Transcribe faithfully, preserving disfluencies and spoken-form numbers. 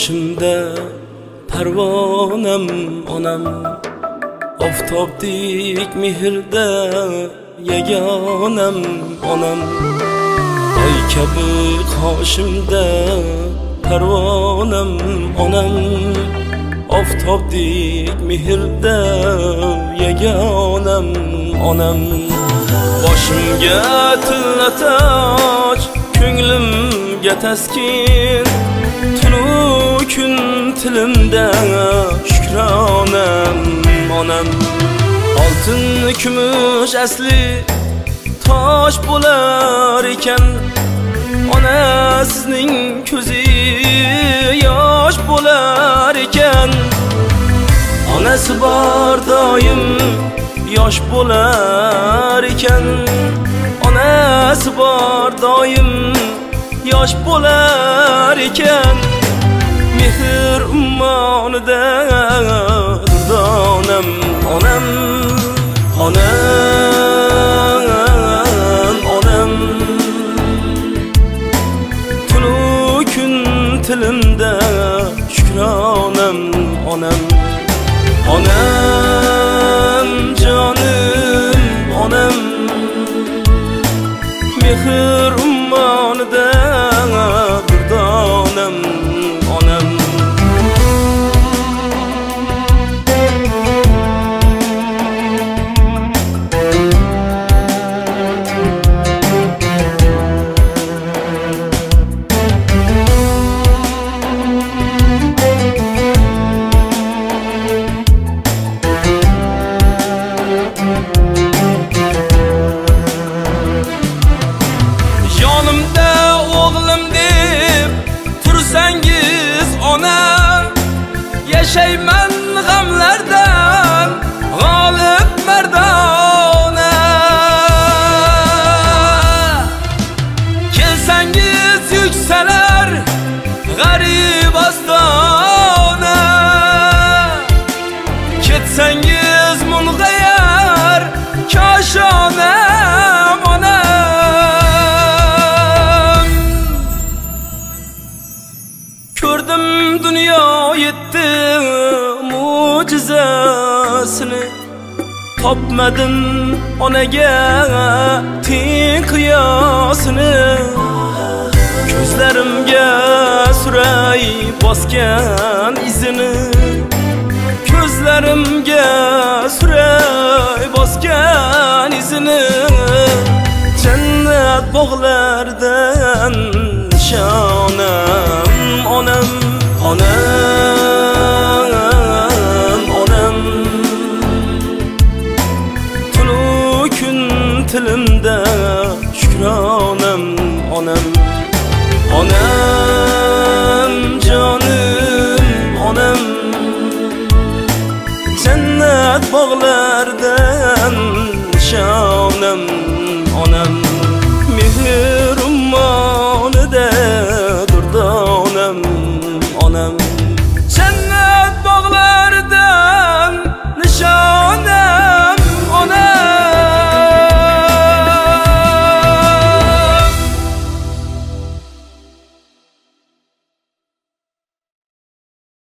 boshimda parvonam onam, oftobdek mehrda yagonam onam. Oy kabi qoshimda parvonam onam, oftobdek mehrda yagonam onam. Boshimga tilla toj, ko'nglimga taskin, tunu kun tilimda shukronam onam. Oltin kumush asli tosh bo'lar ekan, ona sizning ko'zi yosh bo'lar ekan. Onasi bor doim yosh bo'lar ekan, onasi bor doim yosh bo'lar ekan. Mehr ummonida durdonam onam, onam, onam. Tunu kun tilimda shukronam onam, onam jonim onam. Mehr ummonida durdonam onam. Yonimda o'g'lim deb tursangiz ona, yashayman g'amlardan g'olib mardona. Kelsangiz yuksalar g'arib ostona, ketsangiz mung'ayar koshonam onam. Ko'rdim dunyo yetti mo'jizasini, topmadim onaga teng qiyosini. Ko'zlarimga suray bosgan izini, ko'zlarimga suray bosgan izini. Jannat bog'laridan nishonam onam, onam, onam. Tunu kun tilimda shukronam onam, onam jonim onam. Jannat bog'larida